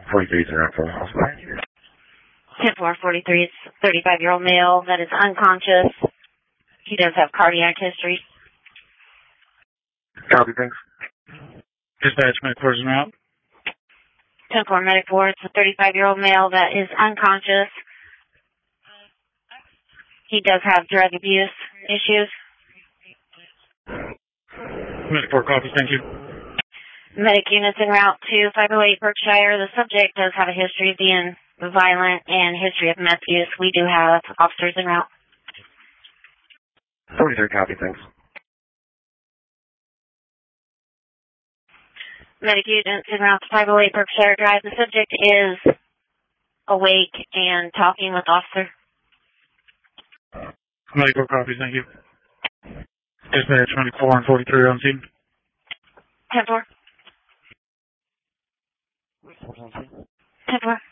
43 is around for hospital. 10-4-43, it's a 35-year-old male that is unconscious. He does have cardiac history. Copy, thanks. Dispatch, medic 4 is en route. 10-4, medic 4, it's a 35-year-old male that is unconscious. He does have drug abuse issues. Medic 4 copies, thank you. Medic units en route to 508 Berkshire. The subject does have a history of being violent and history of meth use. We do have officers en route. 43, copy, thanks. Medic units en route to 508 Berkshire Drive. The subject is awake and talking with officer. Medic 4 copies, thank you. Dispatch, medic 4 and 43 on scene. 10-4. 10-4.